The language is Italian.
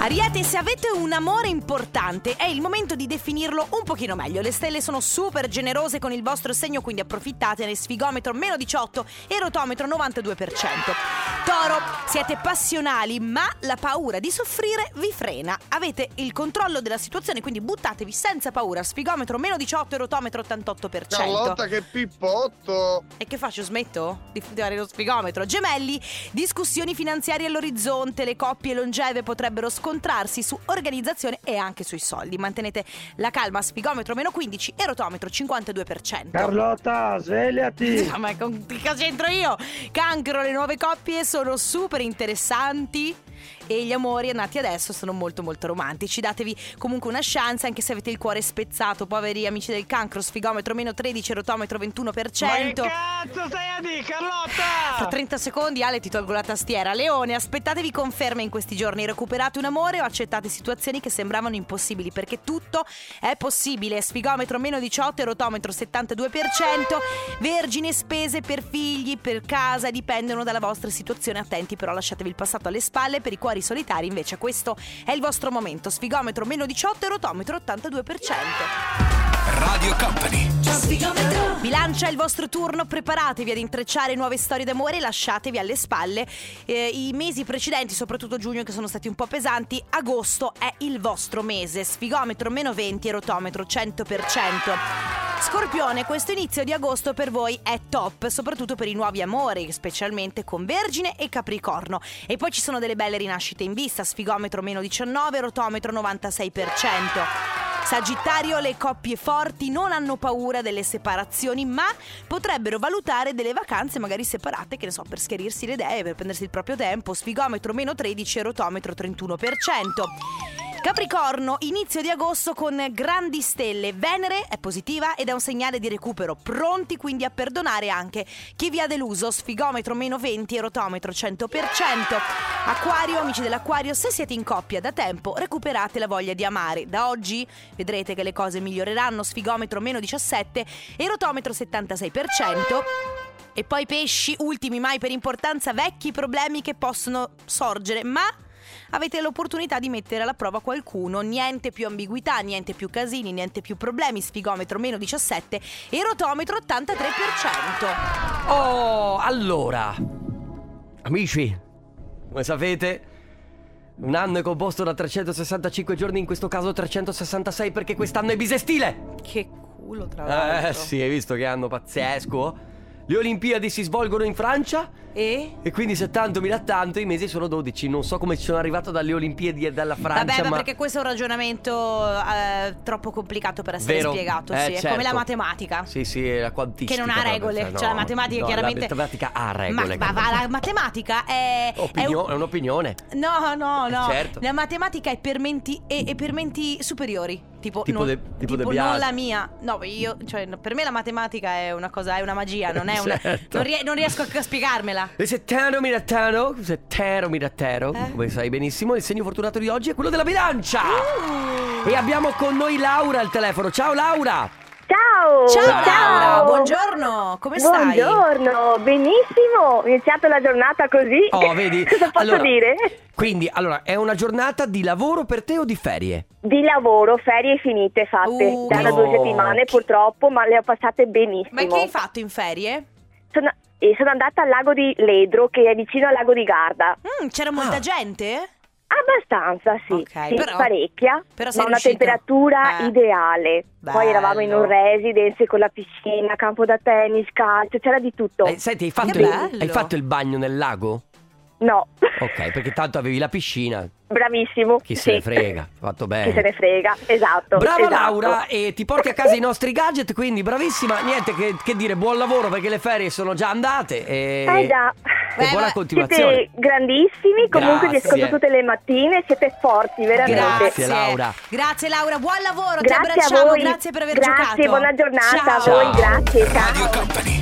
Ariete, se avete un amore importante è il momento di definirlo un pochino meglio. Le stelle sono super generose con il vostro segno, quindi approfittatene. Sfigometro meno 18 e rotometro 92%. Toro, siete passionali ma la paura di soffrire vi frena. Avete il controllo della situazione, quindi buttatevi senza paura. Sfigometro meno 18 e rotometro 88%. Carlotta, che pippotto! E che faccio? Smetto di fare lo sfigometro? Gemelli, discussioni finanziarie all'orizzonte. Le coppie longeve potrebbero scontrarsi su organizzazione e anche sui soldi. Mantenete la calma. Sfigometro meno 15 e rotometro 52%. Carlotta, svegliati! Ma con che cosa c'entro io? Cancro, le nuove coppie sono super interessanti e gli amori nati adesso sono molto molto romantici. Datevi comunque una chance anche se avete il cuore spezzato. Poveri amici del cancro. Sfigometro meno 13, rotometro 21%. Ma che cazzo stai a dire, Carlotta? Fra 30 secondi Ale ti tolgo la tastiera. Leone, aspettatevi conferme in questi giorni. Recuperate un amore o accettate situazioni che sembravano impossibili, perché tutto è possibile. Sfigometro meno 18 e rotometro 72%. Vergine, spese per figli, per casa dipendono dalla vostra situazione. Attenti però, lasciatevi il passato alle spalle. Per i cuori solitari invece questo è il vostro momento. Sfigometro meno 18 e rotometro 82%. Radio Company. Bilancia, il vostro turno. Preparatevi ad intrecciare nuove storie d'amore e lasciatevi alle spalle i mesi precedenti, soprattutto giugno, che sono stati un po' pesanti. Agosto è il vostro mese. Sfigometro meno 20 e rotometro 100%. Scorpione, questo inizio di agosto per voi è top, soprattutto per i nuovi amori, specialmente con Vergine e Capricorno. E poi ci sono delle belle rinascite in vista. Sfigometro meno 19, rotometro 96%. Sagittario, le coppie forti non hanno paura delle separazioni, ma potrebbero valutare delle vacanze magari separate, che ne so, per schiarirsi le idee, per prendersi il proprio tempo. Sfigometro meno 13 e rotometro 31%. Capricorno, inizio di agosto con grandi stelle. Venere è positiva ed è un segnale di recupero. Pronti quindi a perdonare anche chi vi ha deluso. Sfigometro meno 20 e rotometro 100%. Acquario, amici dell'Acquario, se siete in coppia da tempo recuperate la voglia di amare. Da oggi vedrete che le cose miglioreranno. Sfigometro meno 17 e rotometro 76%. E poi pesci, ultimi mai per importanza, vecchi problemi che possono sorgere, ma avete l'opportunità di mettere alla prova qualcuno. Niente più ambiguità, niente più casini, niente più problemi. Sfigometro meno 17 e rotometro 83%. Oh, allora, amici, come sapete, un anno è composto da 365 giorni, in questo caso 366, perché quest'anno è bisestile. Che culo, tra l'altro. Sì, hai visto che anno pazzesco? Le Olimpiadi si svolgono in Francia e quindi se tanto mi dà tanto, i mesi sono 12. Non so come ci sono arrivato dalle Olimpiadi e dalla Francia. Vabbè, ma perché questo è un ragionamento troppo complicato per essere spiegato. Sì, certo. È come la matematica. Sì, la quantistica. Che non ha regole. No, cioè la matematica chiaramente. La matematica ha regole. Ma la matematica è è un'opinione. No. Certo. La matematica è per menti superiori. Tipo non la mia. No, io, cioè, per me la matematica è una cosa, è una magia, non è certo. non riesco a spiegarmela. E settero mirattero, come sai benissimo, il segno fortunato di oggi è quello della bilancia. E abbiamo con noi Laura al telefono. Ciao Laura. Ciao Laura, buongiorno, come stai? Buongiorno, benissimo, ho iniziato la giornata così. Oh, vedi? Cosa posso dire? Quindi, allora, è una giornata di lavoro per te o di ferie? Di lavoro, ferie finite fatte da 2 settimane purtroppo, ma le ho passate benissimo. Ma che hai fatto in ferie? Sono andata al lago di Ledro, che è vicino al lago di Garda. C'era molta gente? Abbastanza, sì, Okay, però parecchia, sei ma una riuscita? temperatura ideale. Bello. Poi eravamo in un residence con la piscina, campo da tennis, calcio, c'era di tutto. Senti, hai bello. fatto il bagno nel lago? No. Ok, perché tanto avevi la piscina. Bravissimo. Chi se ne frega, fatto bene. Chi se ne frega, esatto. Brava esatto. Laura, e ti porti a casa i nostri gadget, quindi bravissima. Niente che dire, buon lavoro perché le ferie sono già andate e Già. e buona continuazione. Siete grandissimi, comunque vi Grazie. ascolto tutte le mattine, siete forti, veramente. Grazie Laura. Grazie Laura, buon lavoro, ti Grazie a abbracciamo, voi. grazie per aver giocato. Grazie, buona giornata a Ciao. voi, grazie. Ciao. Radio Company.